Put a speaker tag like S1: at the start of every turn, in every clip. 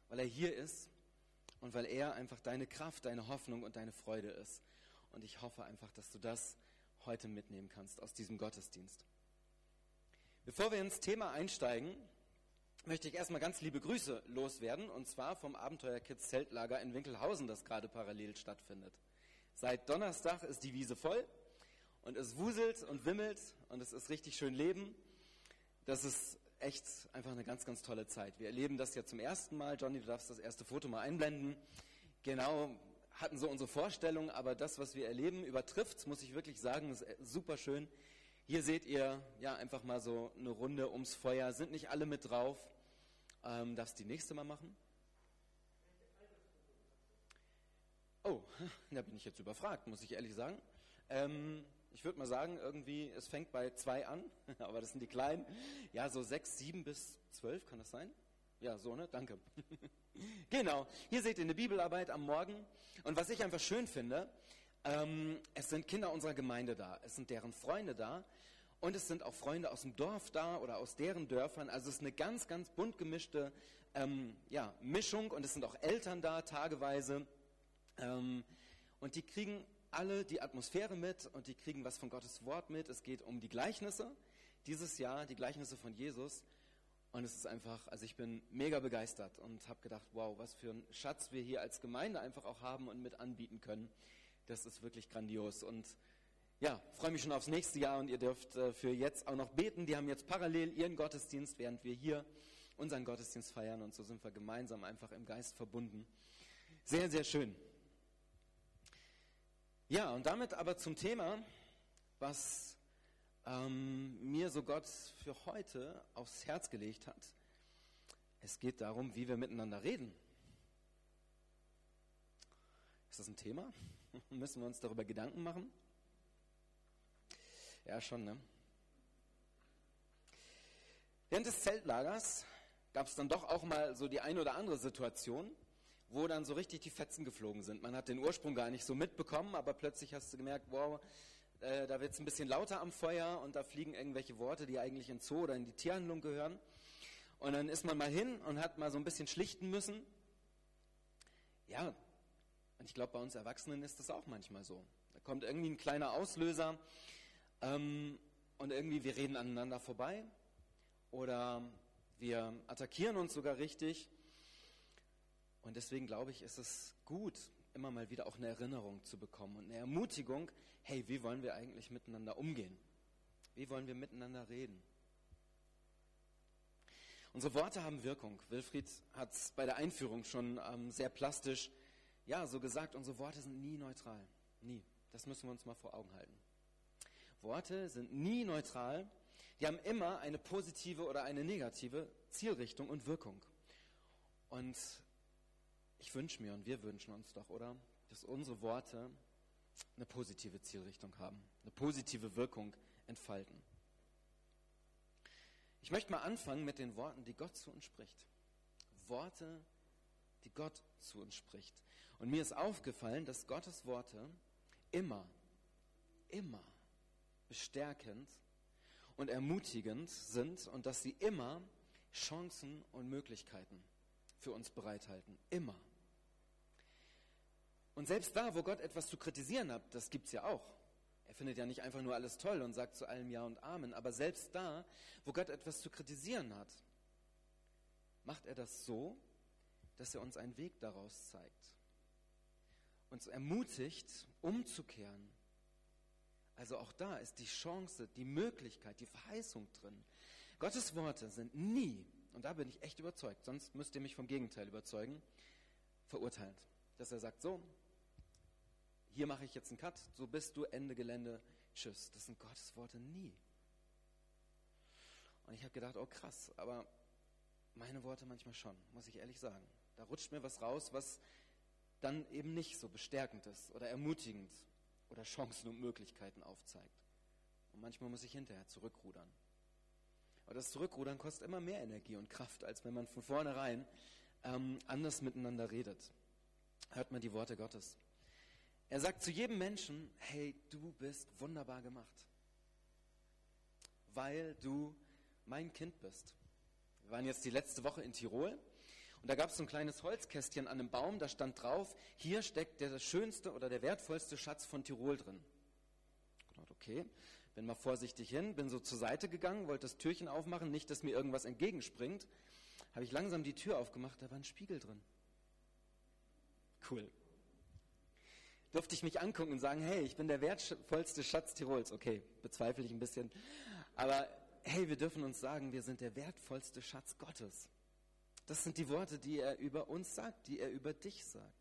S1: weil er hier ist und weil er einfach deine Kraft, deine Hoffnung und deine Freude ist. Und ich hoffe einfach, dass du das heute mitnehmen kannst aus diesem Gottesdienst. Bevor wir ins Thema einsteigen, möchte ich erstmal ganz liebe Grüße loswerden, und zwar vom Abenteuer Kids Zeltlager in Winkelhausen, das gerade parallel stattfindet. Seit Donnerstag ist die Wiese voll und es wuselt und wimmelt und es ist richtig schön Leben. Das ist echt einfach eine ganz, ganz tolle Zeit. Wir erleben das ja zum ersten Mal. Johnny, du darfst das erste Foto mal einblenden. Genau, hatten so unsere Vorstellung, aber das, was wir erleben, übertrifft's, muss ich wirklich sagen, ist super schön. Hier seht ihr ja einfach mal so eine Runde ums Feuer, sind nicht alle mit drauf. Darfst du die nächste mal machen? Oh, da bin ich jetzt überfragt, muss ich ehrlich sagen. Ich würde mal sagen, irgendwie, es fängt bei 2 an, aber das sind die Kleinen. Ja, so 6, 7 bis 12, kann das sein? Ja, so, ne? Danke. Genau, hier seht ihr eine Bibelarbeit am Morgen. Und was ich einfach schön finde, es sind Kinder unserer Gemeinde da, es sind deren Freunde da und es sind auch Freunde aus dem Dorf da oder aus deren Dörfern. Also es ist eine ganz, ganz bunt gemischte Mischung und es sind auch Eltern da, tageweise. Und die kriegen alle die Atmosphäre mit und die kriegen was von Gottes Wort mit. Es geht um die Gleichnisse, dieses Jahr die Gleichnisse von Jesus. Und es ist einfach, also ich bin mega begeistert und habe gedacht, wow, was für ein Schatz wir hier als Gemeinde einfach auch haben und mit anbieten können. Das ist wirklich grandios und ja, freue mich schon aufs nächste Jahr und ihr dürft für jetzt auch noch beten. Die haben jetzt parallel ihren Gottesdienst, während wir hier unseren Gottesdienst feiern und so sind wir gemeinsam einfach im Geist verbunden. Sehr, sehr schön. Ja, und damit aber zum Thema, was mir so Gott für heute aufs Herz gelegt hat. Es geht darum, wie wir miteinander reden. Ist das ein Thema? Müssen wir uns darüber Gedanken machen? Ja, schon, ne? Während des Zeltlagers gab es dann doch auch mal so die eine oder andere Situation, wo dann so richtig die Fetzen geflogen sind. Man hat den Ursprung gar nicht so mitbekommen, aber plötzlich hast du gemerkt, wow, da wird es ein bisschen lauter am Feuer und da fliegen irgendwelche Worte, die eigentlich in Zoo oder in die Tierhandlung gehören. Und dann ist man mal hin und hat mal so ein bisschen schlichten müssen. Ja, und ich glaube, bei uns Erwachsenen ist das auch manchmal so. Da kommt irgendwie ein kleiner Auslöser und irgendwie wir reden aneinander vorbei oder wir attackieren uns sogar richtig. Und deswegen glaube ich, ist es gut, immer mal wieder auch eine Erinnerung zu bekommen und eine Ermutigung, hey, wie wollen wir eigentlich miteinander umgehen? Wie wollen wir miteinander reden? Unsere Worte haben Wirkung. Wilfried hat es bei der Einführung schon sehr plastisch so gesagt, unsere Worte sind nie neutral. Nie. Das müssen wir uns mal vor Augen halten. Worte sind nie neutral. Die haben immer eine positive oder eine negative Zielrichtung und Wirkung. Und ich wünsche mir und wir wünschen uns doch, oder? Dass unsere Worte eine positive Zielrichtung haben, eine positive Wirkung entfalten. Ich möchte mal anfangen mit den Worten, die Gott zu uns spricht. Worte, die Gott zu uns spricht. Und mir ist aufgefallen, dass Gottes Worte immer bestärkend und ermutigend sind und dass sie immer Chancen und Möglichkeiten für uns bereithalten. Immer. Und selbst da, wo Gott etwas zu kritisieren hat, das gibt es ja auch. Er findet ja nicht einfach nur alles toll und sagt zu allem Ja und Amen, aber selbst da, wo Gott etwas zu kritisieren hat, macht er das so, dass er uns einen Weg daraus zeigt. Uns ermutigt, umzukehren. Also auch da ist die Chance, die Möglichkeit, die Verheißung drin. Gottes Worte sind nie, und da bin ich echt überzeugt, sonst müsst ihr mich vom Gegenteil überzeugen, verurteilend. Dass er sagt, so, hier mache ich jetzt einen Cut, so bist du, Ende Gelände, tschüss. Das sind Gottes Worte nie. Und ich habe gedacht, oh krass, aber meine Worte manchmal schon, muss ich ehrlich sagen. Da rutscht mir was raus, was dann eben nicht so bestärkend ist oder ermutigend oder Chancen und Möglichkeiten aufzeigt. Und manchmal muss ich hinterher zurückrudern. Aber das Zurückrudern kostet immer mehr Energie und Kraft, als wenn man von vornherein anders miteinander redet. Hört mal die Worte Gottes. Er sagt zu jedem Menschen, hey, du bist wunderbar gemacht, weil du mein Kind bist. Wir waren jetzt die letzte Woche in Tirol Und da gab es so ein kleines Holzkästchen an einem Baum, da stand drauf, hier steckt der schönste oder der wertvollste Schatz von Tirol drin. Ich dachte, okay, bin mal vorsichtig hin, bin so zur Seite gegangen, wollte das Türchen aufmachen, nicht, dass mir irgendwas entgegenspringt. Habe ich langsam die Tür aufgemacht, da war ein Spiegel drin. Cool. Durfte ich mich angucken und sagen, hey, ich bin der wertvollste Schatz Tirols. Okay, bezweifle ich ein bisschen. Aber hey, wir dürfen uns sagen, wir sind der wertvollste Schatz Gottes. Das sind die Worte, die er über uns sagt, die er über dich sagt.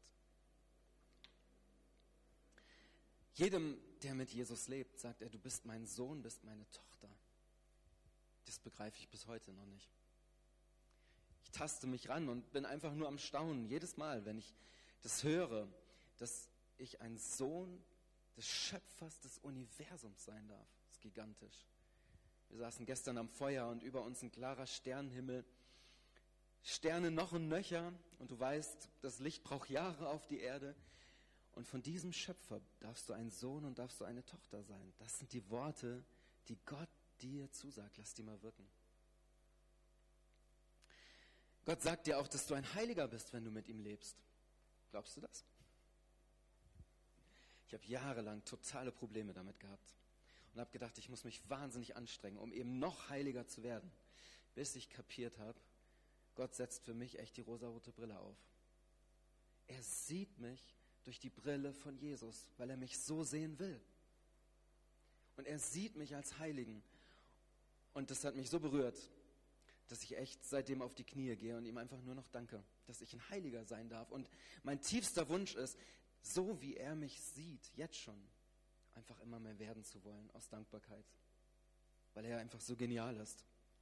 S1: Jedem, der mit Jesus lebt, sagt er, du bist mein Sohn, bist meine Tochter. Das begreife ich bis heute noch nicht. Ich taste mich ran und bin einfach nur am Staunen, jedes Mal, wenn ich das höre, dass ich ein Sohn des Schöpfers des Universums sein darf. Das ist gigantisch. Wir saßen gestern am Feuer und über uns ein klarer Sternenhimmel. Sterne noch und nöcher und du weißt, das Licht braucht Jahre auf die Erde. Und von diesem Schöpfer darfst du ein Sohn und darfst du eine Tochter sein. Das sind die Worte, die Gott dir zusagt. Lass die mal wirken. Gott sagt dir auch, dass du ein Heiliger bist, wenn du mit ihm lebst. Glaubst du das? Ich habe jahrelang totale Probleme damit gehabt und habe gedacht, ich muss mich wahnsinnig anstrengen, um eben noch heiliger zu werden, bis ich kapiert habe, Gott setzt für mich echt die rosarote Brille auf. Er sieht mich durch die Brille von Jesus, weil er mich so sehen will. Und er sieht mich als Heiligen. Und das hat mich so berührt, dass ich echt seitdem auf die Knie gehe und ihm einfach nur noch danke, dass ich ein Heiliger sein darf. Und mein tiefster Wunsch ist, so wie er mich sieht, jetzt schon, einfach immer mehr werden zu wollen, aus Dankbarkeit. Weil er einfach so genial ist.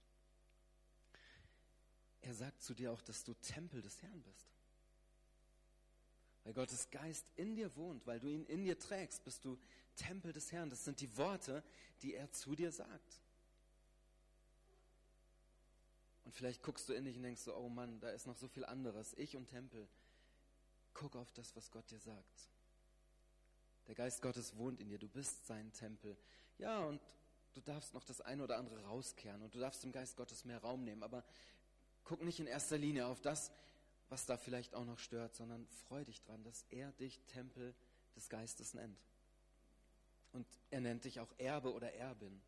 S1: Er sagt zu dir auch, dass du Tempel des Herrn bist. Weil Gottes Geist in dir wohnt, weil du ihn in dir trägst, bist du Tempel des Herrn. Das sind die Worte, die er zu dir sagt. Und vielleicht guckst du in dich und denkst so, oh Mann, da ist noch so viel anderes. Ich und Tempel. Guck auf das, was Gott dir sagt. Der Geist Gottes wohnt in dir, du bist sein Tempel. Ja, und du darfst noch das eine oder andere rauskehren und du darfst dem Geist Gottes mehr Raum nehmen, aber guck nicht in erster Linie auf das, was da vielleicht auch noch stört, sondern freu dich dran, dass er dich Tempel des Geistes nennt. Und er nennt dich auch Erbe oder Erbin,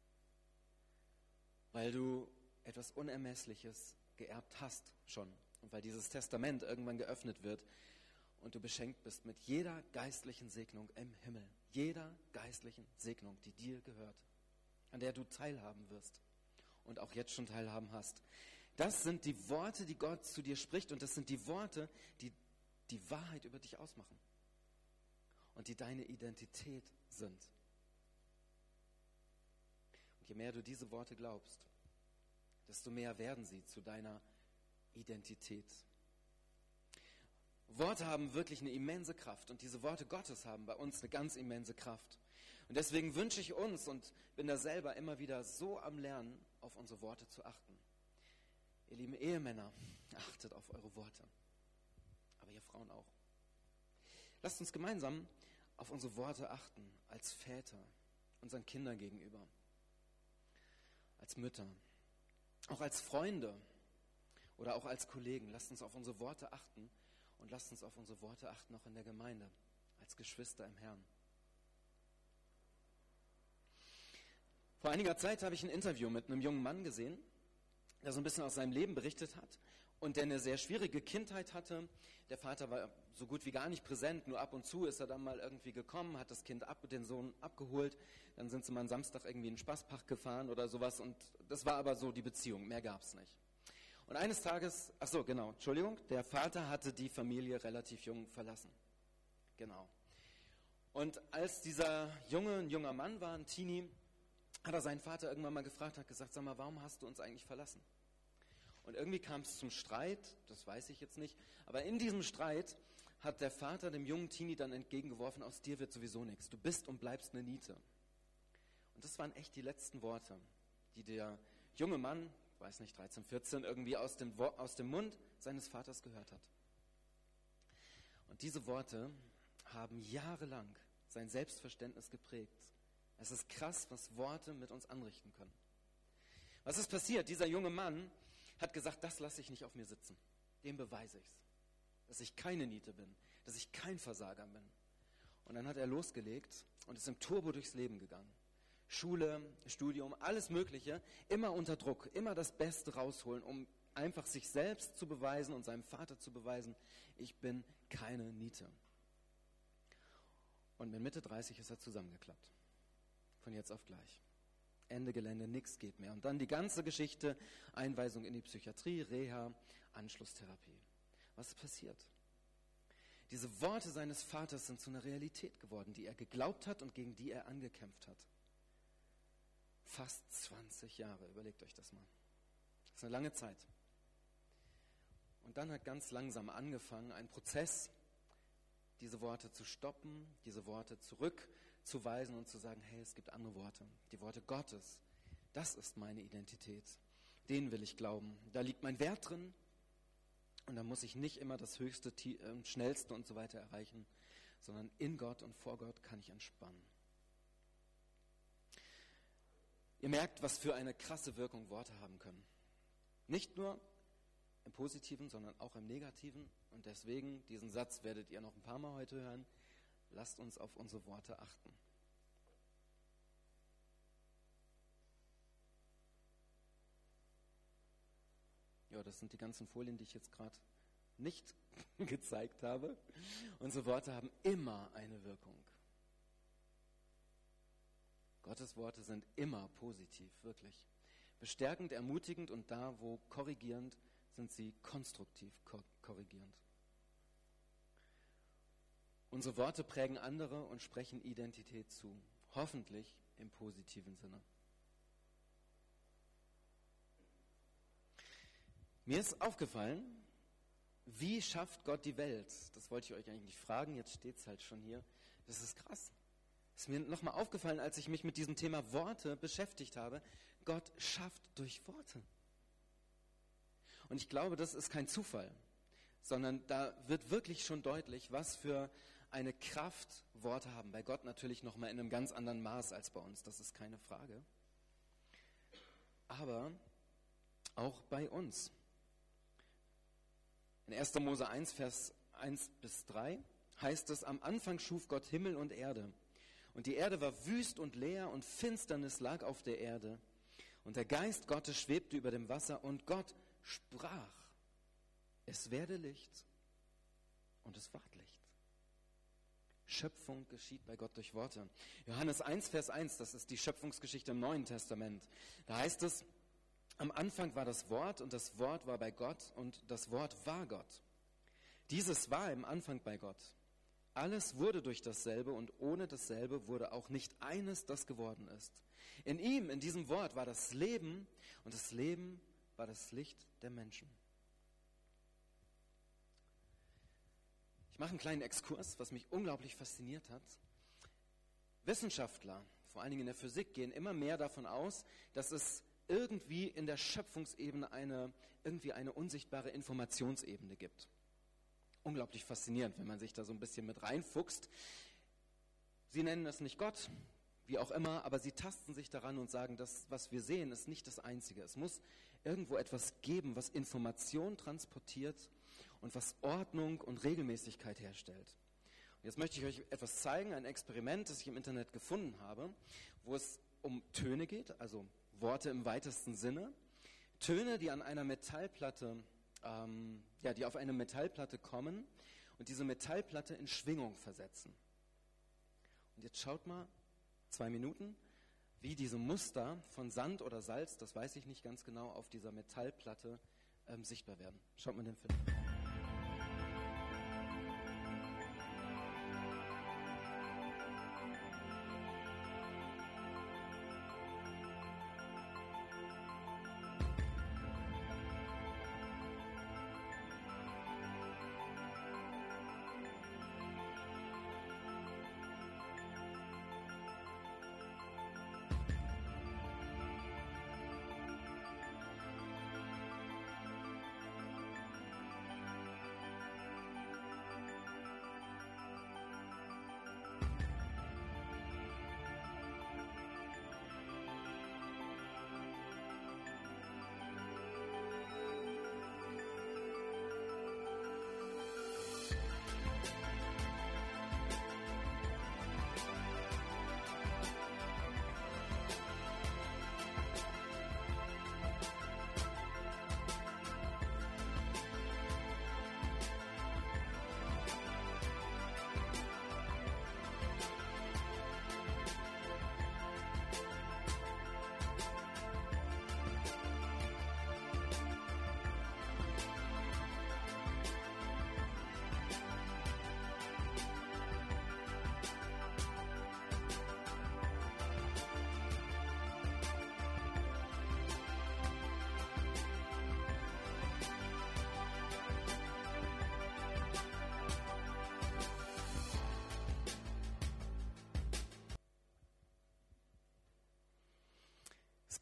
S1: weil du etwas Unermessliches geerbt hast schon und weil dieses Testament irgendwann geöffnet wird und du beschenkt bist mit jeder geistlichen Segnung im Himmel, jeder geistlichen Segnung, die dir gehört, an der du teilhaben wirst und auch jetzt schon teilhaben hast. Das sind die Worte, die Gott zu dir spricht und das sind die Worte, die die Wahrheit über dich ausmachen und die deine Identität sind. Und je mehr du diese Worte glaubst, desto mehr werden sie zu deiner Identität. Worte haben wirklich eine immense Kraft und diese Worte Gottes haben bei uns eine ganz immense Kraft. Und deswegen wünsche ich uns und bin da selber immer wieder so am Lernen, auf unsere Worte zu achten. Ihr lieben Ehemänner, achtet auf eure Worte. Aber ihr Frauen auch. Lasst uns gemeinsam auf unsere Worte achten, als Väter, unseren Kindern gegenüber, als Mütter, auch als Freunde oder auch als Kollegen. Lasst uns auf unsere Worte achten und lasst uns auf unsere Worte achten, auch in der Gemeinde, als Geschwister im Herrn. Vor einiger Zeit habe ich ein Interview mit einem jungen Mann gesehen, der so ein bisschen aus seinem Leben berichtet hat und der eine sehr schwierige Kindheit hatte. Der Vater war so gut wie gar nicht präsent, nur ab und zu ist er dann mal irgendwie gekommen, hat das Kind den Sohn abgeholt, dann sind sie mal am Samstag irgendwie in den Spaßpark gefahren oder sowas und das war aber so die Beziehung, mehr gab es nicht. Und eines Tages, der Vater hatte die Familie relativ jung verlassen. Genau. Und als dieser Junge ein junger Mann war, ein Teenie, hat er seinen Vater irgendwann mal gefragt, hat gesagt, sag mal, warum hast du uns eigentlich verlassen? Und irgendwie kam es zum Streit, das weiß ich jetzt nicht, aber in diesem Streit hat der Vater dem jungen Teenie dann entgegengeworfen, aus dir wird sowieso nichts, du bist und bleibst eine Niete. Und das waren echt die letzten Worte, die der junge Mann, weiß nicht, 13, 14, irgendwie aus dem Mund seines Vaters gehört hat. Und diese Worte haben jahrelang sein Selbstverständnis geprägt. Es ist krass, was Worte mit uns anrichten können. Was ist passiert? Dieser junge Mann hat gesagt, das lasse ich nicht auf mir sitzen. dem beweise ich's, dass ich keine Niete bin, dass ich kein Versager bin. Und dann hat er losgelegt und ist im Turbo durchs Leben gegangen. Schule, Studium, alles Mögliche, immer unter Druck, immer das Beste rausholen, um einfach sich selbst zu beweisen und seinem Vater zu beweisen, ich bin keine Niete. Und mit Mitte 30 ist er zusammengeklappt. Von jetzt auf gleich. Ende Gelände, nichts geht mehr. Und dann die ganze Geschichte, Einweisung in die Psychiatrie, Reha, Anschlusstherapie. Was ist passiert? Diese Worte seines Vaters sind zu einer Realität geworden, die er geglaubt hat und gegen die er angekämpft hat. Fast 20 Jahre, überlegt euch das mal. Das ist eine lange Zeit. Und dann hat ganz langsam angefangen, ein Prozess, diese Worte zu stoppen, diese Worte zurückzuweisen und zu sagen, hey, es gibt andere Worte, die Worte Gottes. Das ist meine Identität. Denen will ich glauben. Da liegt mein Wert drin und da muss ich nicht immer das Höchste, Schnellste und so weiter erreichen, sondern in Gott und vor Gott kann ich entspannen. Ihr merkt, was für eine krasse Wirkung Worte haben können. Nicht nur im Positiven, sondern auch im Negativen. Und deswegen, diesen Satz werdet ihr noch ein paar Mal heute hören, lasst uns auf unsere Worte achten. Ja, das sind die ganzen Folien, die ich jetzt gerade nicht gezeigt habe. Unsere Worte haben immer eine Wirkung. Gottes Worte sind immer positiv, wirklich. Bestärkend, ermutigend und da, wo korrigierend, sind sie konstruktiv korrigierend. Unsere Worte prägen andere und sprechen Identität zu. Hoffentlich im positiven Sinne. Mir ist aufgefallen, wie schafft Gott die Welt? Das wollte ich euch eigentlich nicht fragen, jetzt steht es halt schon hier. Das ist krass. Ist mir nochmal aufgefallen, als ich mich mit diesem Thema Worte beschäftigt habe. Gott schafft durch Worte. Und ich glaube, das ist kein Zufall, sondern da wird wirklich schon deutlich, was für eine Kraft Worte haben. Bei Gott natürlich nochmal in einem ganz anderen Maß als bei uns, das ist keine Frage. Aber auch bei uns. In 1. Mose 1, Vers 1-3 heißt es, am Anfang schuf Gott Himmel und Erde. Und die Erde war wüst und leer und Finsternis lag auf der Erde. Und der Geist Gottes schwebte über dem Wasser und Gott sprach, es werde Licht und es ward Licht. Schöpfung geschieht bei Gott durch Worte. Johannes 1, Vers 1, das ist die Schöpfungsgeschichte im Neuen Testament. Da heißt es, am Anfang war das Wort und das Wort war bei Gott und das Wort war Gott. Dieses war im Anfang bei Gott. Alles wurde durch dasselbe und ohne dasselbe wurde auch nicht eines, das geworden ist. In ihm, in diesem Wort, war das Leben und das Leben war das Licht der Menschen. Ich mache einen kleinen Exkurs, was mich unglaublich fasziniert hat. Wissenschaftler, vor allen Dingen in der Physik, gehen immer mehr davon aus, dass es irgendwie in der Schöpfungsebene eine unsichtbare Informationsebene gibt. Unglaublich faszinierend, wenn man sich da so ein bisschen mit reinfuchst. Sie nennen es nicht Gott, wie auch immer, aber sie tasten sich daran und sagen, das, was wir sehen, ist nicht das Einzige. Es muss irgendwo etwas geben, was Information transportiert und was Ordnung und Regelmäßigkeit herstellt. Und jetzt möchte ich euch etwas zeigen, ein Experiment, das ich im Internet gefunden habe, wo es um Töne geht, also Worte im weitesten Sinne. Töne, die an einer Metallplatte die auf eine Metallplatte kommen und diese Metallplatte in Schwingung versetzen. Und jetzt schaut mal, 2 Minuten, wie diese Muster von Sand oder Salz, das weiß ich nicht ganz genau, auf dieser Metallplatte sichtbar werden. Schaut mal den Film.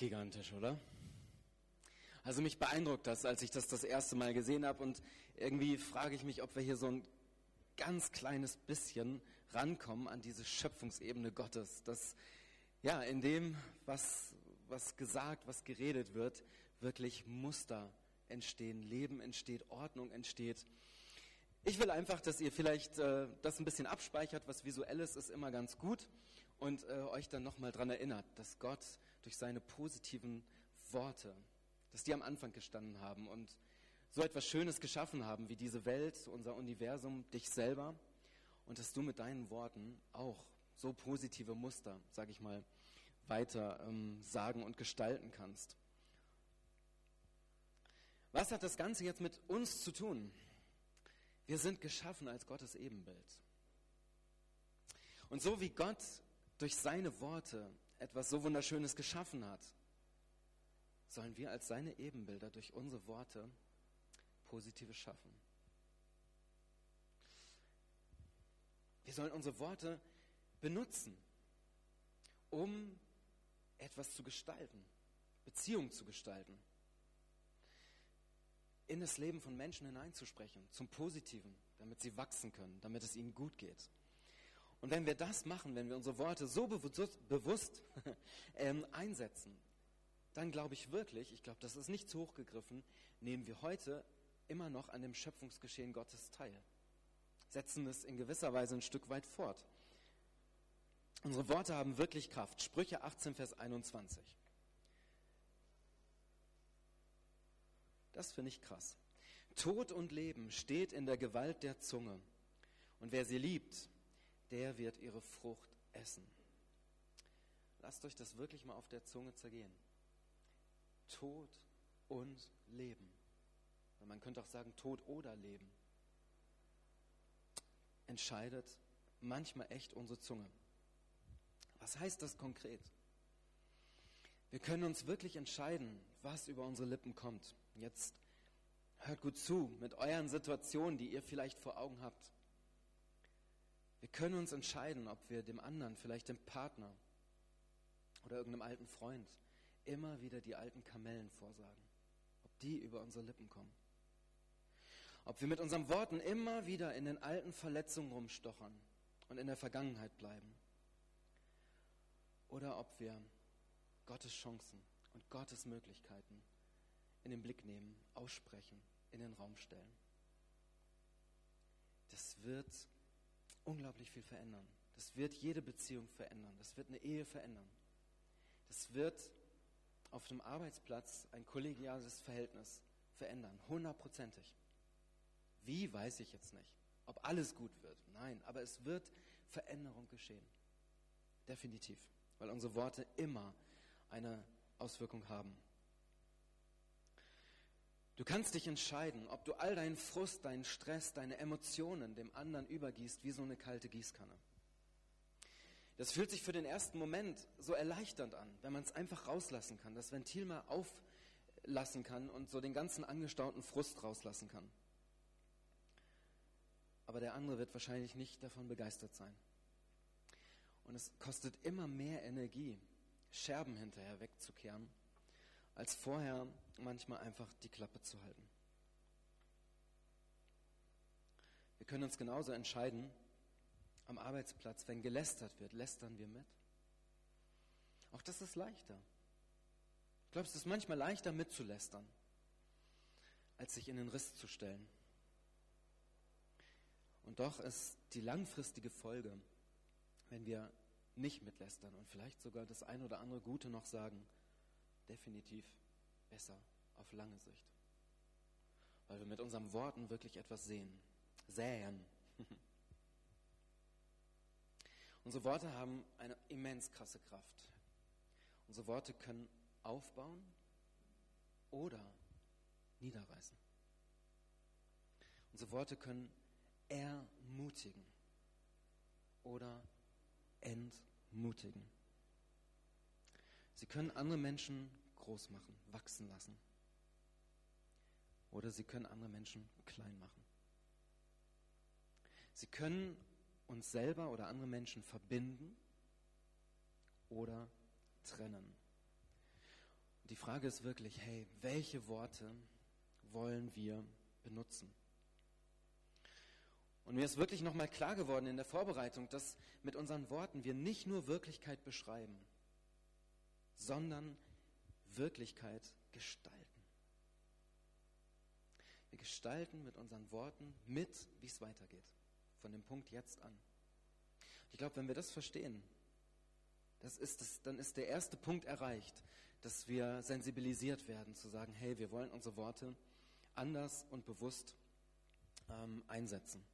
S1: gigantisch, oder? Also mich beeindruckt das, als ich das erste Mal gesehen habe, und irgendwie frage ich mich, ob wir hier so ein ganz kleines bisschen rankommen an diese Schöpfungsebene Gottes, dass ja in dem, was gesagt, was geredet wird, wirklich Muster entstehen, Leben entsteht, Ordnung entsteht. Ich will einfach, dass ihr vielleicht das ein bisschen abspeichert, was Visuelles ist immer ganz gut, und euch dann nochmal dran erinnert, dass Gott durch seine positiven Worte, dass die am Anfang gestanden haben und so etwas Schönes geschaffen haben, wie diese Welt, unser Universum, dich selber, und dass du mit deinen Worten auch so positive Muster, sage ich mal, weiter sagen und gestalten kannst. Was hat das Ganze jetzt mit uns zu tun? Wir sind geschaffen als Gottes Ebenbild. Und so wie Gott durch seine Worte etwas so Wunderschönes geschaffen hat, sollen wir als seine Ebenbilder durch unsere Worte Positives schaffen. Wir sollen unsere Worte benutzen, um etwas zu gestalten, Beziehungen zu gestalten, in das Leben von Menschen hineinzusprechen, zum Positiven, damit sie wachsen können, damit es ihnen gut geht. Und wenn wir das machen, wenn wir unsere Worte so bewusst einsetzen, dann glaube ich wirklich, ich glaube, das ist nicht zu hoch gegriffen, nehmen wir heute immer noch an dem Schöpfungsgeschehen Gottes teil. Setzen es in gewisser Weise ein Stück weit fort. Unsere Worte haben wirklich Kraft. Sprüche 18, Vers 21. Das finde ich krass. Tod und Leben steht in der Gewalt der Zunge. Und wer sie liebt, der wird ihre Frucht essen. Lasst euch das wirklich mal auf der Zunge zergehen. Tod und Leben. Und man könnte auch sagen, Tod oder Leben. Entscheidet manchmal echt unsere Zunge. Was heißt das konkret? Wir können uns wirklich entscheiden, was über unsere Lippen kommt. Jetzt hört gut zu mit euren Situationen, die ihr vielleicht vor Augen habt. Wir können uns entscheiden, ob wir dem anderen, vielleicht dem Partner oder irgendeinem alten Freund, immer wieder die alten Kamellen vorsagen. Ob die über unsere Lippen kommen. Ob wir mit unseren Worten immer wieder in den alten Verletzungen rumstochern und in der Vergangenheit bleiben. Oder ob wir Gottes Chancen und Gottes Möglichkeiten in den Blick nehmen, aussprechen, in den Raum stellen. Das wird unglaublich viel verändern. Das wird jede Beziehung verändern. Das wird eine Ehe verändern. Das wird auf dem Arbeitsplatz ein kollegiales Verhältnis verändern. 100%. Wie, weiß ich jetzt nicht. Ob alles gut wird. Nein, aber es wird Veränderung geschehen. Definitiv. Weil unsere Worte immer eine Auswirkung haben. Du kannst dich entscheiden, ob du all deinen Frust, deinen Stress, deine Emotionen dem anderen übergießt wie so eine kalte Gießkanne. Das fühlt sich für den ersten Moment so erleichternd an, wenn man es einfach rauslassen kann, das Ventil mal auflassen kann und so den ganzen angestauten Frust rauslassen kann. Aber der andere wird wahrscheinlich nicht davon begeistert sein. Und es kostet immer mehr Energie, Scherben hinterher wegzukehren, als vorher manchmal einfach die Klappe zu halten. Wir können uns genauso entscheiden, am Arbeitsplatz, wenn gelästert wird, lästern wir mit. Auch das ist leichter. Ich glaube, es ist manchmal leichter mitzulästern, als sich in den Riss zu stellen. Und doch ist die langfristige Folge, wenn wir nicht mitlästern und vielleicht sogar das ein oder andere Gute noch sagen, definitiv besser auf lange Sicht. Weil wir mit unseren Worten wirklich etwas säen. Unsere Worte haben eine immens krasse Kraft. Unsere Worte können aufbauen oder niederreißen. Unsere Worte können ermutigen oder entmutigen. Sie können andere Menschen groß machen, wachsen lassen. Oder sie können andere Menschen klein machen. Sie können uns selber oder andere Menschen verbinden oder trennen. Die Frage ist wirklich, hey, welche Worte wollen wir benutzen? Und mir ist wirklich nochmal klar geworden in der Vorbereitung, dass mit unseren Worten wir nicht nur Wirklichkeit beschreiben, sondern Wirklichkeit gestalten. Wir gestalten mit unseren Worten mit, wie es weitergeht. Von dem Punkt jetzt an. Ich glaube, wenn wir das verstehen, dann ist der erste Punkt erreicht, dass wir sensibilisiert werden, zu sagen, hey, wir wollen unsere Worte anders und bewusst einsetzen.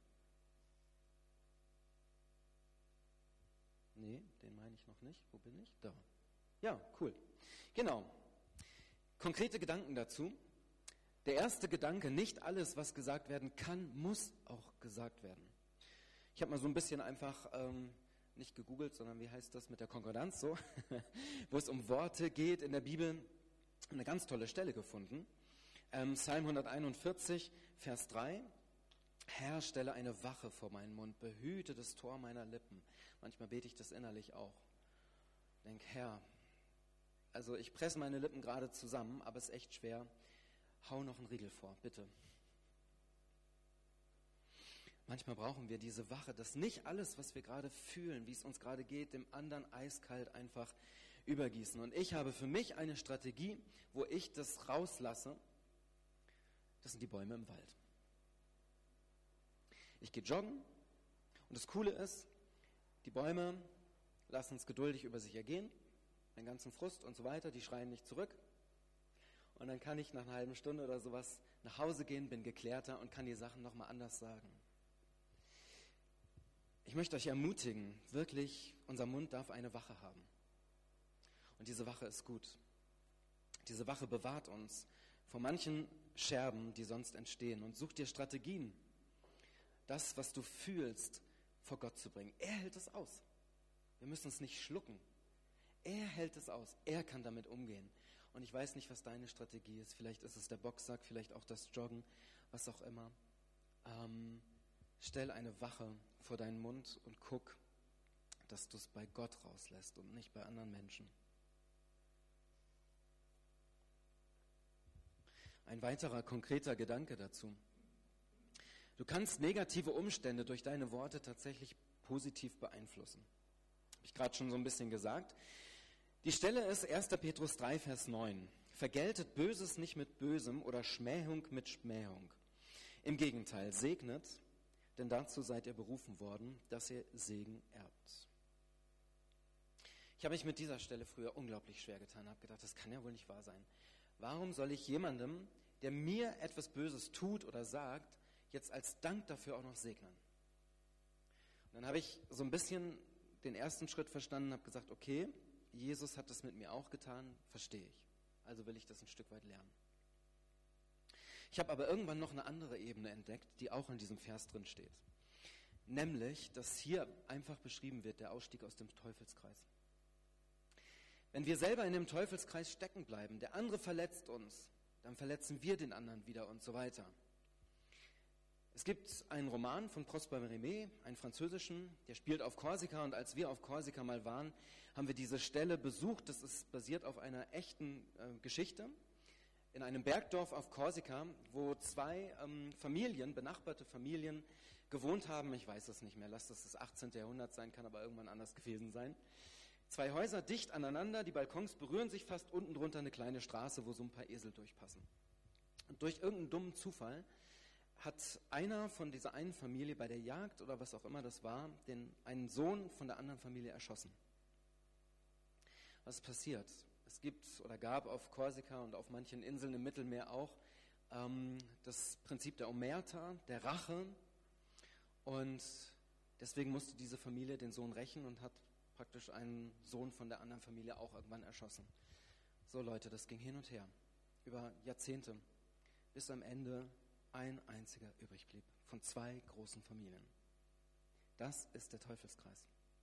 S1: Nee, den meine ich noch nicht. Wo bin ich? Da. Ja, cool. Genau. Konkrete Gedanken dazu. Der erste Gedanke, nicht alles, was gesagt werden kann, muss auch gesagt werden. Ich habe mal so ein bisschen einfach, nicht gegoogelt, sondern wie heißt das mit der Konkordanz so, wo es um Worte geht in der Bibel, eine ganz tolle Stelle gefunden. Psalm 141, Vers 3. Herr, stelle eine Wache vor meinen Mund, behüte das Tor meiner Lippen. Manchmal bete ich das innerlich auch. Denk, Herr, also ich presse meine Lippen gerade zusammen, aber es ist echt schwer. Hau noch einen Riegel vor, bitte. Manchmal brauchen wir diese Wache, dass nicht alles, was wir gerade fühlen, wie es uns gerade geht, dem anderen eiskalt einfach übergießen. Und ich habe für mich eine Strategie, wo ich das rauslasse. Das sind die Bäume im Wald. Ich gehe joggen und das Coole ist, die Bäume lassen es geduldig über sich ergehen, den ganzen Frust und so weiter, die schreien nicht zurück. Und dann kann ich nach einer halben Stunde oder sowas nach Hause gehen, bin geklärter und kann die Sachen nochmal anders sagen. Ich möchte euch ermutigen, wirklich, unser Mund darf eine Wache haben. Und diese Wache ist gut. Diese Wache bewahrt uns vor manchen Scherben, die sonst entstehen. Und such dir Strategien, das, was du fühlst, vor Gott zu bringen. Er hält es aus. Wir müssen es nicht schlucken. Er hält es aus. Er kann damit umgehen. Und ich weiß nicht, was deine Strategie ist. Vielleicht ist es der Boxsack, vielleicht auch das Joggen, was auch immer. Stell eine Wache vor deinen Mund und guck, dass du es bei Gott rauslässt und nicht bei anderen Menschen. Ein weiterer konkreter Gedanke dazu. Du kannst negative Umstände durch deine Worte tatsächlich positiv beeinflussen. Habe ich gerade schon so ein bisschen gesagt. Die Stelle ist 1. Petrus 3, Vers 9. Vergeltet Böses nicht mit Bösem oder Schmähung mit Schmähung. Im Gegenteil, segnet, denn dazu seid ihr berufen worden, dass ihr Segen erbt. Ich habe mich mit dieser Stelle früher unglaublich schwer getan, habe gedacht, das kann ja wohl nicht wahr sein. Warum soll ich jemandem, der mir etwas Böses tut oder sagt, jetzt als Dank dafür auch noch segnen? Und dann habe ich so ein bisschen den ersten Schritt verstanden, habe gesagt, okay, Jesus hat das mit mir auch getan, verstehe ich. Also will ich das ein Stück weit lernen. Ich habe aber irgendwann noch eine andere Ebene entdeckt, die auch in diesem Vers drin steht. Nämlich, dass hier einfach beschrieben wird, der Ausstieg aus dem Teufelskreis. Wenn wir selber in dem Teufelskreis stecken bleiben, der andere verletzt uns, dann verletzen wir den anderen wieder und so weiter. Es gibt einen Roman von Prosper Mérimée, einen französischen, der spielt auf Korsika, und als wir auf Korsika mal waren, haben wir diese Stelle besucht. Das ist basiert auf einer echten Geschichte. In einem Bergdorf auf Korsika, wo zwei Familien, benachbarte Familien, gewohnt haben. Ich weiß es nicht mehr, lass das 18. Jahrhundert sein, kann aber irgendwann anders gewesen sein. Zwei Häuser dicht aneinander, die Balkons berühren sich fast, unten drunter eine kleine Straße, wo so ein paar Esel durchpassen. Und durch irgendeinen dummen Zufall hat einer von dieser einen Familie bei der Jagd oder was auch immer das war, einen Sohn von der anderen Familie erschossen. Was ist passiert? Es gibt oder gab auf Korsika und auf manchen Inseln im Mittelmeer auch das Prinzip der Omerta, der Rache. Und deswegen musste diese Familie den Sohn rächen und hat praktisch einen Sohn von der anderen Familie auch irgendwann erschossen. So Leute, das ging hin und her, über Jahrzehnte, bis am Ende ein einziger übrig blieb, von zwei großen Familien. Das ist der Teufelskreis.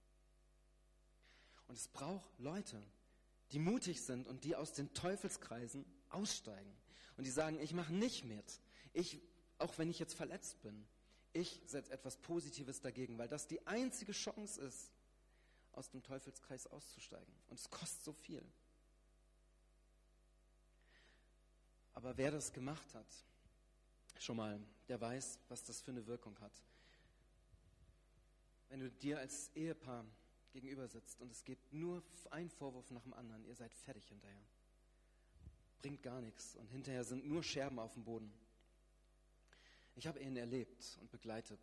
S1: Und es braucht Leute, die mutig sind und die aus den Teufelskreisen aussteigen. Und die sagen, ich mache nicht mit. Auch wenn ich jetzt verletzt bin, ich setze etwas Positives dagegen, weil das die einzige Chance ist, aus dem Teufelskreis auszusteigen. Und es kostet so viel. Aber wer das gemacht hat, schon mal, der weiß, was das für eine Wirkung hat. Wenn du dir als Ehepaar gegenüber sitzt und es gibt nur ein Vorwurf nach dem anderen, ihr seid fertig hinterher. Bringt gar nichts und hinterher sind nur Scherben auf dem Boden. Ich habe Ehen erlebt und begleitet,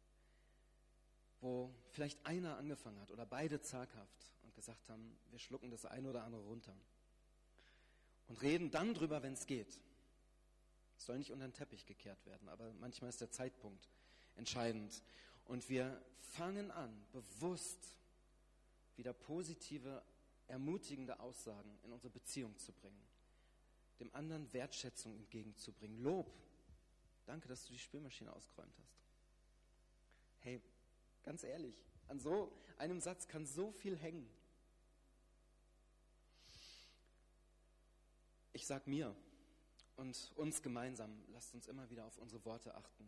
S1: wo vielleicht einer angefangen hat oder beide zaghaft und gesagt haben, wir schlucken das eine oder andere runter. Und reden dann drüber, wenn es geht. Es soll nicht unter den Teppich gekehrt werden, aber manchmal ist der Zeitpunkt entscheidend. Und wir fangen an, bewusst wieder positive, ermutigende Aussagen in unsere Beziehung zu bringen. Dem anderen Wertschätzung entgegenzubringen. Lob. Danke, dass du die Spülmaschine ausgeräumt hast. Hey, ganz ehrlich, an so einem Satz kann so viel hängen. Ich sag mir und uns gemeinsam, lasst uns immer wieder auf unsere Worte achten.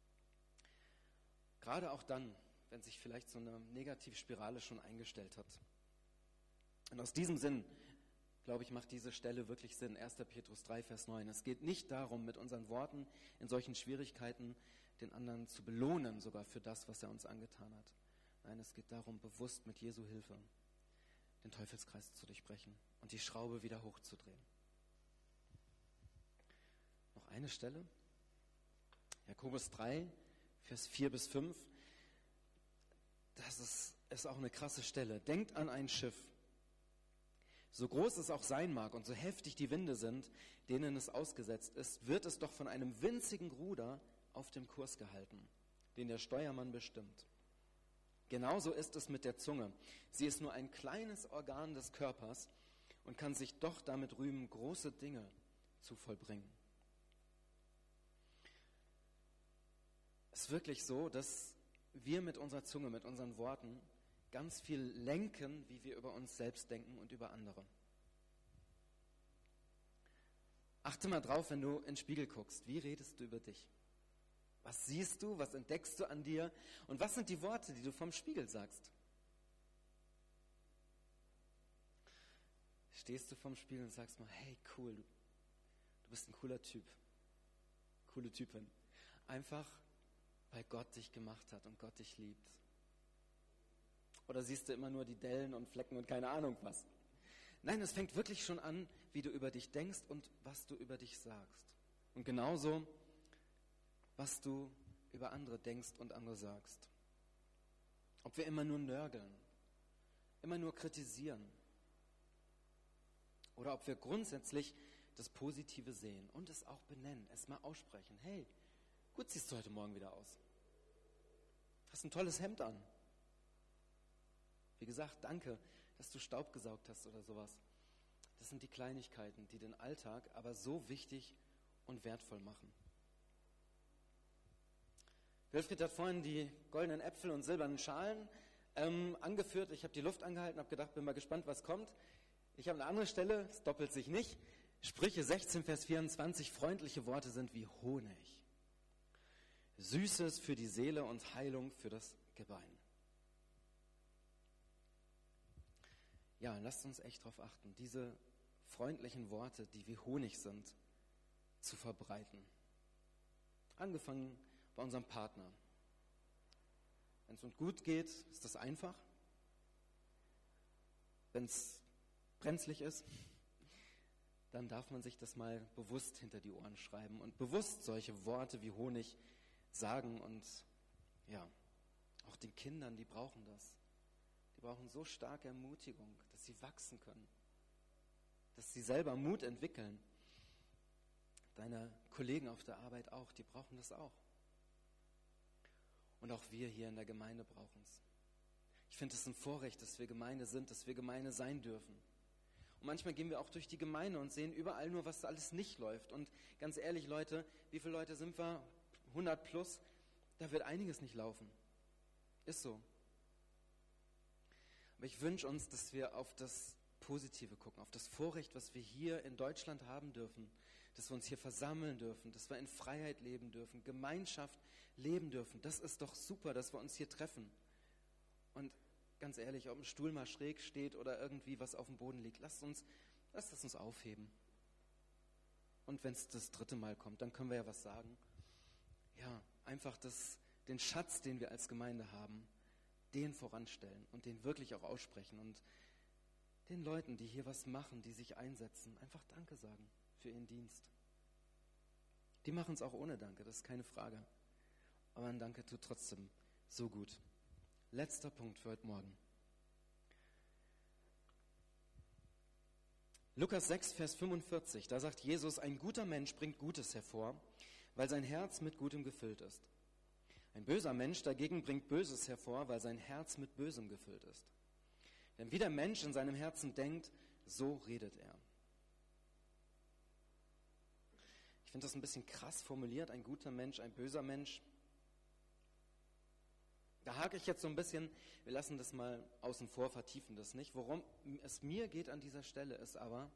S1: Gerade auch dann, wenn sich vielleicht so eine Negativspirale schon eingestellt hat. Und aus diesem Sinn, glaube ich, macht diese Stelle wirklich Sinn. 1. Petrus 3, Vers 9. Es geht nicht darum, mit unseren Worten in solchen Schwierigkeiten den anderen zu belohnen, sogar für das, was er uns angetan hat. Nein, es geht darum, bewusst mit Jesu Hilfe den Teufelskreis zu durchbrechen und die Schraube wieder hochzudrehen. Noch eine Stelle. Jakobus 3, Vers 4 bis 5. Das ist auch eine krasse Stelle. Denkt an ein Schiff. So groß es auch sein mag und so heftig die Winde sind, denen es ausgesetzt ist, wird es doch von einem winzigen Ruder auf dem Kurs gehalten, den der Steuermann bestimmt. Genauso ist es mit der Zunge. Sie ist nur ein kleines Organ des Körpers und kann sich doch damit rühmen, große Dinge zu vollbringen. Es ist wirklich so, dass wir mit unserer Zunge, mit unseren Worten ganz viel lenken, wie wir über uns selbst denken und über andere. Achte mal drauf, wenn du in den Spiegel guckst. Wie redest du über dich? Was siehst du? Was entdeckst du an dir? Und was sind die Worte, die du vom Spiegel sagst? Stehst du vorm Spiegel und sagst mal, hey, cool, du bist ein cooler Typ. Coole Typin. Einfach, weil Gott dich gemacht hat und Gott dich liebt. Oder siehst du immer nur die Dellen und Flecken und keine Ahnung was? Nein, es fängt wirklich schon an, wie du über dich denkst und was du über dich sagst. Und genauso, was du über andere denkst und andere sagst. Ob wir immer nur nörgeln, immer nur kritisieren. Oder ob wir grundsätzlich das Positive sehen und es auch benennen, es mal aussprechen. Hey, gut siehst du heute Morgen wieder aus. Hast ein tolles Hemd an. Wie gesagt, danke, dass du Staub gesaugt hast oder sowas. Das sind die Kleinigkeiten, die den Alltag aber so wichtig und wertvoll machen. Wilfried hat vorhin die goldenen Äpfel und silbernen Schalen angeführt. Ich habe die Luft angehalten, habe gedacht, bin mal gespannt, was kommt. Ich habe eine andere Stelle, es doppelt sich nicht. Sprüche 16, Vers 24, freundliche Worte sind wie Honig. Süßes für die Seele und Heilung für das Gebein. Ja, lasst uns echt darauf achten, diese freundlichen Worte, die wie Honig sind, zu verbreiten. Angefangen bei unserem Partner. Wenn es uns gut geht, ist das einfach. Wenn es brenzlig ist, dann darf man sich das mal bewusst hinter die Ohren schreiben und bewusst solche Worte wie Honig sagen. Und ja, auch den Kindern, die brauchen das. Die brauchen so starke Ermutigung, dass sie wachsen können, dass sie selber Mut entwickeln. Deine Kollegen auf der Arbeit auch, die brauchen das auch. Und auch wir hier in der Gemeinde brauchen es. Ich finde es ein Vorrecht, dass wir Gemeinde sind, dass wir Gemeinde sein dürfen. Und manchmal gehen wir auch durch die Gemeinde und sehen überall nur, was alles nicht läuft. Und ganz ehrlich, Leute, wie viele Leute sind wir? 100 plus. Da wird einiges nicht laufen. Ist so. Aber ich wünsche uns, dass wir auf das Positive gucken, auf das Vorrecht, was wir hier in Deutschland haben dürfen, dass wir uns hier versammeln dürfen, dass wir in Freiheit leben dürfen, Gemeinschaft leben dürfen. Das ist doch super, dass wir uns hier treffen. Und ganz ehrlich, ob ein Stuhl mal schräg steht oder irgendwie was auf dem Boden liegt, lasst das uns aufheben. Und wenn es das 3. Mal kommt, dann können wir ja was sagen. Ja, einfach den Schatz, den wir als Gemeinde haben, den voranstellen und den wirklich auch aussprechen und den Leuten, die hier was machen, die sich einsetzen, einfach Danke sagen für ihren Dienst. Die machen es auch ohne Danke, das ist keine Frage. Aber ein Danke tut trotzdem so gut. Letzter Punkt für heute Morgen. Lukas 6, Vers 45, da sagt Jesus, ein guter Mensch bringt Gutes hervor, weil sein Herz mit Gutem gefüllt ist. Ein böser Mensch dagegen bringt Böses hervor, weil sein Herz mit Bösem gefüllt ist. Denn wie der Mensch in seinem Herzen denkt, so redet er. Ich finde das ein bisschen krass formuliert, ein guter Mensch, ein böser Mensch. Da hake ich jetzt so ein bisschen, wir lassen das mal außen vor, vertiefen das nicht. Worum es mir geht an dieser Stelle ist aber,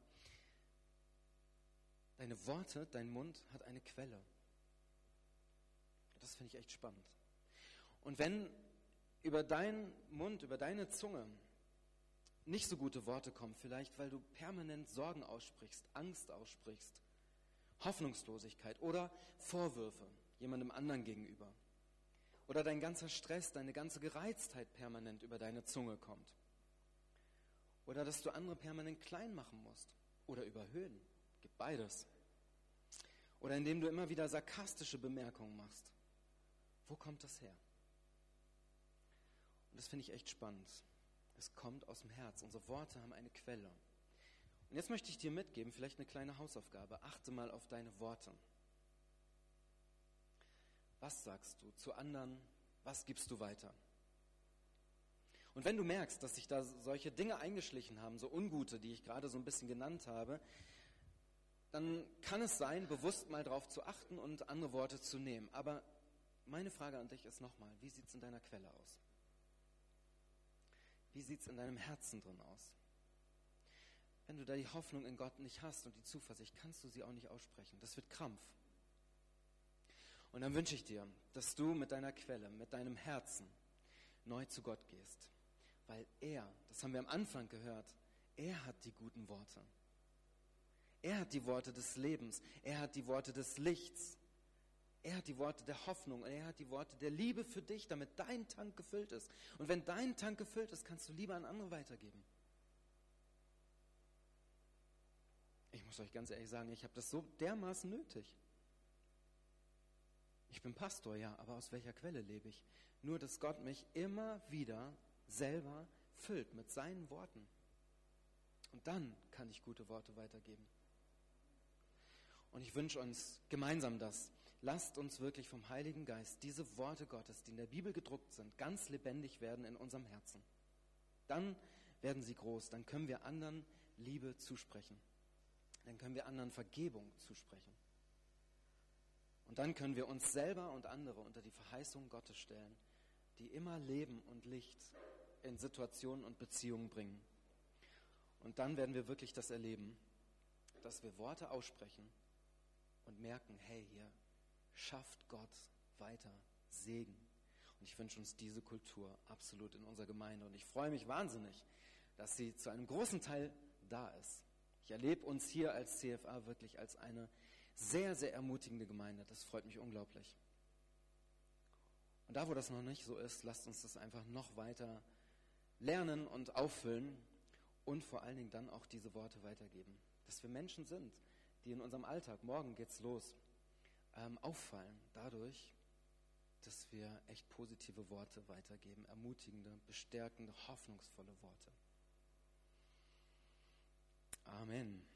S1: deine Worte, dein Mund hat eine Quelle. Das finde ich echt spannend. Und wenn über deinen Mund, über deine Zunge nicht so gute Worte kommen, vielleicht weil du permanent Sorgen aussprichst, Angst aussprichst, Hoffnungslosigkeit oder Vorwürfe jemandem anderen gegenüber, oder dein ganzer Stress, deine ganze Gereiztheit permanent über deine Zunge kommt, oder dass du andere permanent klein machen musst oder überhöhen, gibt beides, oder indem du immer wieder sarkastische Bemerkungen machst. Wo kommt das her? Und das finde ich echt spannend. Es kommt aus dem Herz. Unsere Worte haben eine Quelle. Und jetzt möchte ich dir mitgeben, vielleicht eine kleine Hausaufgabe. Achte mal auf deine Worte. Was sagst du zu anderen? Was gibst du weiter? Und wenn du merkst, dass sich da solche Dinge eingeschlichen haben, so ungute, die ich gerade so ein bisschen genannt habe, dann kann es sein, bewusst mal darauf zu achten und andere Worte zu nehmen. Aber meine Frage an dich ist nochmal, wie sieht es in deiner Quelle aus? Wie sieht es in deinem Herzen drin aus? Wenn du da die Hoffnung in Gott nicht hast und die Zuversicht, kannst du sie auch nicht aussprechen. Das wird Krampf. Und dann wünsche ich dir, dass du mit deiner Quelle, mit deinem Herzen neu zu Gott gehst. Weil er, das haben wir am Anfang gehört, er hat die guten Worte. Er hat die Worte des Lebens. Er hat die Worte des Lichts. Er hat die Worte der Hoffnung. Er hat die Worte der Liebe für dich, damit dein Tank gefüllt ist. Und wenn dein Tank gefüllt ist, kannst du lieber an andere weitergeben. Ich muss euch ganz ehrlich sagen, ich habe das so dermaßen nötig. Ich bin Pastor, ja, aber aus welcher Quelle lebe ich? Nur, dass Gott mich immer wieder selber füllt mit seinen Worten. Und dann kann ich gute Worte weitergeben. Und ich wünsche uns gemeinsam das. Lasst uns wirklich vom Heiligen Geist diese Worte Gottes, die in der Bibel gedruckt sind, ganz lebendig werden in unserem Herzen. Dann werden sie groß, dann können wir anderen Liebe zusprechen. Dann können wir anderen Vergebung zusprechen. Und dann können wir uns selber und andere unter die Verheißung Gottes stellen, die immer Leben und Licht in Situationen und Beziehungen bringen. Und dann werden wir wirklich das erleben, dass wir Worte aussprechen und merken, hey, hier schafft Gott weiter Segen. Und ich wünsche uns diese Kultur absolut in unserer Gemeinde. Und ich freue mich wahnsinnig, dass sie zu einem großen Teil da ist. Ich erlebe uns hier als CFA wirklich als eine sehr, sehr ermutigende Gemeinde. Das freut mich unglaublich. Und da, wo das noch nicht so ist, lasst uns das einfach noch weiter lernen und auffüllen und vor allen Dingen dann auch diese Worte weitergeben. Dass wir Menschen sind, die in unserem Alltag, morgen geht's los, auffallen dadurch, dass wir echt positive Worte weitergeben, ermutigende, bestärkende, hoffnungsvolle Worte. Amen.